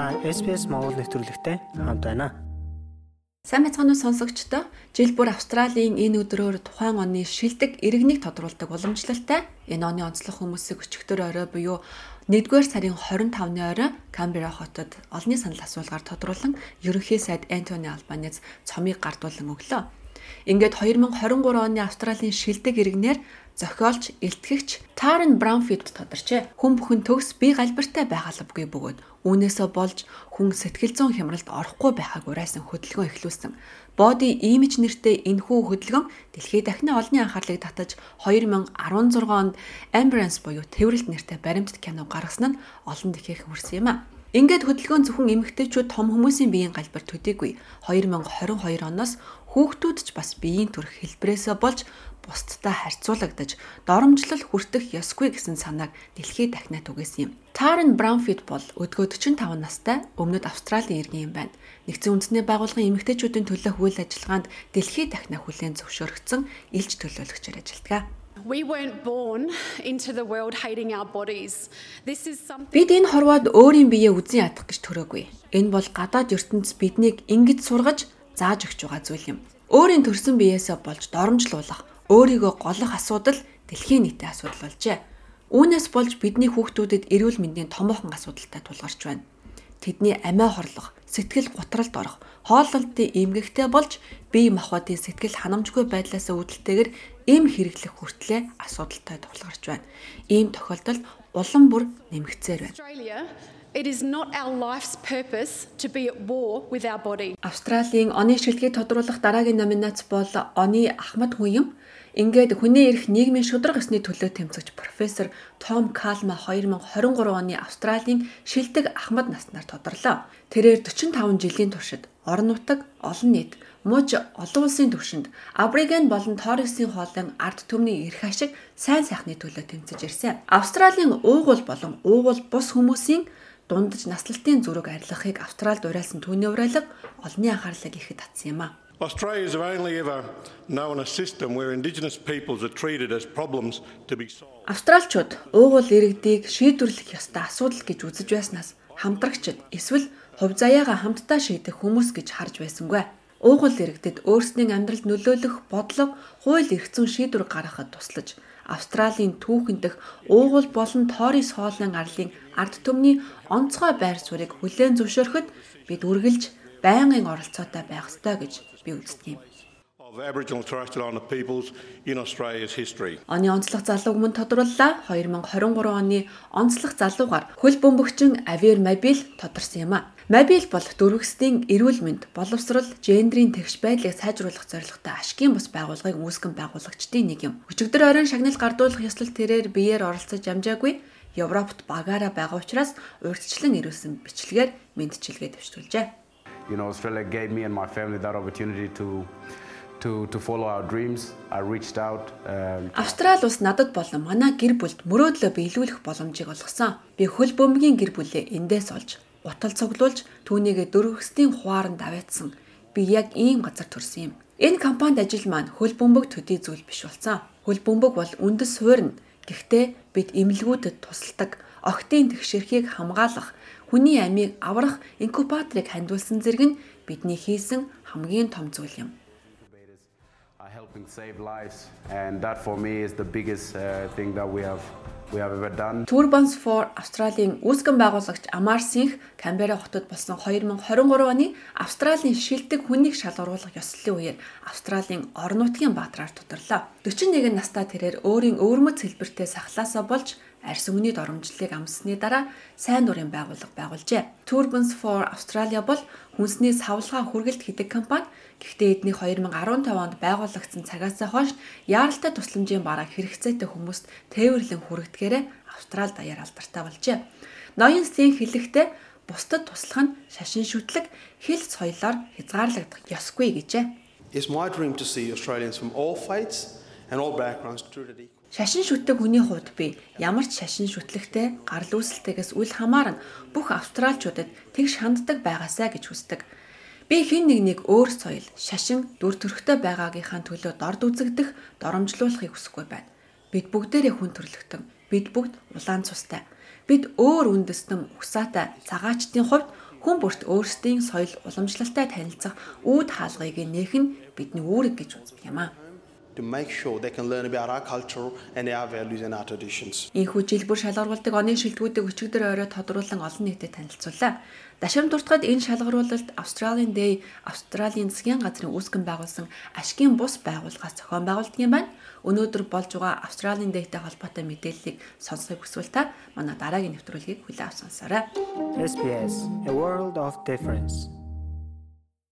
Та SBS Монгол нэвтрүүлэгтэй хамт байна. Сайн мэцгааны сонсогчдоо жил бүр Австралийн энэ өдрөөр тухайн оны шилдэг иргэнийг тодруулдаг уламжлалтай энэ оны онцлог хүмүүсийг өчигдөр орой буюу 1-р сарын 25-ны орой Камбера хотод олонний санал асуулгаар тодруулан ерөнхий сайд Антони Албанез цомыг гардуулан өглөө. Ингээд 2023 оны Австралийн шилдэг иргэнээр зохиолч, элтгэгч Тарен Браунфилд тодорчээ. Хүн бүхэн төгс бие галбиртай байгалавгүй бөгөөд үүнээсээ болж хүн сэтгэл зүйн хямралд орохгүй байхаг урайсан хөдөлгөөн эхлүүлсэн. Body Image нэртэй энэхүү хөдөлгөөн дэлхийд дахны олонний анхаарлыг татаж 2016 онд Ambulance буюу тэврэлт нэртэй баримтат кино гаргасан нь олон дахиад хүрсэн юм а. Ингээд хөдөлгөөн зөвхөн эмэгтэйчүүд том хүмүүсийн биеийн галбир төдийгүй 2022 оноос хүүхдүүд ч бас биеийн төрх хэлбэрээсээ болж бусдтай харьцуулагдаж доромжлол хүртэх ёсгүй гэсэн санааг дэлхийд дахнаад түгээсэн юм. Тарен Браунфилд бол өдгөө 45 настай өмнөд Австралийн иргэн юм байна. Нэгдсэн үндэсний байгууллагын эмэгтэйчүүдийн төлөөх үйл ажиллагаанд дэлхийд дахнаа хүлээн зөвшөөрөгдсөн илж төлөөлөгчөөр ажилладаг. We weren't born into the world hating our bodies. This is something. Бид энэ хорвоод өөрийн биеэ үзэн ядах гэж төрөөгүй. Энэ бол гадаад ертөнц биднийг ингэж сургаж зааж өгч байгаа зүйл юм. Өөрийн төрсэн биеэсээ болж доромжлуулах, өөрийгөө голох асуудал дэлхийн нийтийн асуудал болжээ. Үүнээс болж бидний хүүхдүүдэд эрүүл мэндийн томоохон асуудалтай тулгарч байна. Тэдний амиа хорлох, сэтгэл гутралд орох, хооллолтын эмгэгтэй болж бие махбодын сэтгэл ханамжгүй байдлаас үүдэлтэйгээр эм хэрэглэх хүртлээр асуудалтай тулгарч байна. Ийм тохиолдолд улам бүр нэмэгцээр байна. It is not our life's purpose to be at war with our body. Австралийн оны шилдгийг тодруулах дараагийн номинац бол оны ахмад хүн юм. Ингээд хүний эрх нийгмийн шударга ёсны төлөө тэмцэгч профессор Том Калма 2023 оны Австралийн шилдэг ахмад наснаар тодорлоо. Тэрээр 45 жилийн туршид орон нутаг, олон нийт, муж олон улсын түвшинд Абориген болон Торресын хоолын ард түмний эрх ашиг сайн сайхны төлөө тэмцэж ирсэн. Австралийн уугуул болон уугуул бус хүмүүсийн дундаж наслалтын зүрэг арилгахыг Австралид уриалсан түүний уриалга олонний анхаарлыг ихэд татсан юм а. Australia has only ever known a system where Indigenous peoples are treated as problems to be solved. Австралчууд уугуул иргэдийг шийдвэрлэх ёстой асуудал гэж үзэж байснаас хамтрагчид эсвэл хувь заяагаа хамтдаа шийдэх хүмүүс гэж харж байсангүй. Уугуул иргэдэд өөрсдийн амьдралд нөлөөлөх бодлого, хууль эрх зүйн шийдвэр гаргахад туслаж Австралийн түүхэн дэх уугуул болон Торрес хоолын арлын ард түмний онцгой байр суурийг хүлээн зөвшөөрөхөд бид үргэлж байнгын оролцоотой байх ёстой гэж би үздэг юм. Aboriginal and Torres Strait Islander peoples in Australia's history. Оны онцлог залууг мөн тодрууллаа. 2023 оны онцлог залуугаар хөл бөмбөгчин Авер Мабил тодорсон юм а. Мабил бол дөрвөсдийн эрүүл мэнд, боловсрол, гендрийн тэгш байдлыг сайжруулах зорилготой ашигын бус байгууллагыг үүсгэн байгуулагчдын нэг юм. Өчигдөр оройн шагнал гардуулах ёслол тэрээр биеэр оролцож амжаагүй. Европт багаараа байгаа учраас урьдчилан ирүүлсэн бичлэгээр мэдчилгээ төвшүүлжээ. You know, Australia gave me and my family that opportunity to follow our dreams. I reached out. Австрали улс надад болон манай гэр бүлд мөрөөдлөө биелүүлэх боломжийг олгосон. Би хөл бөмбөгийн гэр бүлээ эндээс олж, утал цуглуулж, түүнийгээ дөрвөсдийн хувааранд аваадсан. Би яг ийм газар төрсөн юм. Энэ компанид ажил маань хөл бөмбөг төдий зүйл биш болсон. Хөл бөмбөг бол үндэс суурь. Гэхдээ бид эмнэлгүүдэд тусалдаг, охидын тэгшэрхийг хамгаалах, хүний амийг аврах инкубаторыг хандуулсан зэрэг нь бидний хийсэн хамгийн том зүйл юм. Helping save lives, and that for me is the biggest thing that we have ever done. Turbans for Australia-ийн үүсгэн байгуулагч Амар Синх Камбера хотод болсон 2023 оны Австралийн шилдэг хүнийг шалгаруулах ёслолын үеэр Австралийн орон нутгийн баатраар тодорлоо. 41 настай тэрээр өөрийн өвөрмөц хэлбэртэй сахлаасаа болж арьс өнгөний доромжлолыг амссаны дараа сайн дурын байгууллага байгуулжээ. Turbans for Australia бол хүнсний савлгаа хүргэлт хийдэг компани. Гэхдээ эдний 2015 онд байгуулагдсан цагаасаа хойш яаралтай тусламжийн бараг хэрэгцээтэй хүмүүст тээвэрлэн хүргэдгээрээ Австрали даяар алдартай болжээ. Ноён Стийн хэлэхдээ бусдад туслах нь шашин шүтлэг, хэл соёлоор хязгаарлагдах ёсгүй гэжээ. It's my dream to see Australians from all faiths and all backgrounds treated equally. Шашин шүтдэг хүний хувьд би ямар ч шашин шүтлэгтэй гарал үүсэлтээс үл хамааран бүх австралчуудад тэгш ханддаг байгаасаа гэж хүсдэг. Би хэн нэгнийг өөр соёл, шашин, дүр төрхтэй байгаагийнхаа төлөө дорд үзэгдэх, доромжлуулахыг хүсэхгүй байна. Бид бүгдээрээ хүн төрлөختөн, бид бүгд улаан цустай. Бид өөр үндэстэн, угсаатай, цагаачдын хувьд хүн бүрт өөрсдийн соёл уламжлалтай танилцах үүд хаалгыг нээх нь бидний үүрэг гэж үздэг юм аа. To make sure they can learn about our culture and our values and our traditions. Энэхүү жилбэр шалгаруулдаг оны шилдэгүүдийг өчигдөр орой тодруулан олон нийтэд танилцууллаа. Дашамт дуртахад энэ шалгаруулалт Australian Day, Австралийн засгийн газрын үүсгэн байгуулсан ашигын бус байгууллагаас зохион байгуулдаг юм байна. Өнөөдөр болж байгаа Australian Day-тэй холбоотой мэдээллийг сонсохыг хүсвэл та манай дараагийн нэвтрүүлгийг хүлээн авч сонсоорой. SBS, A World of Difference.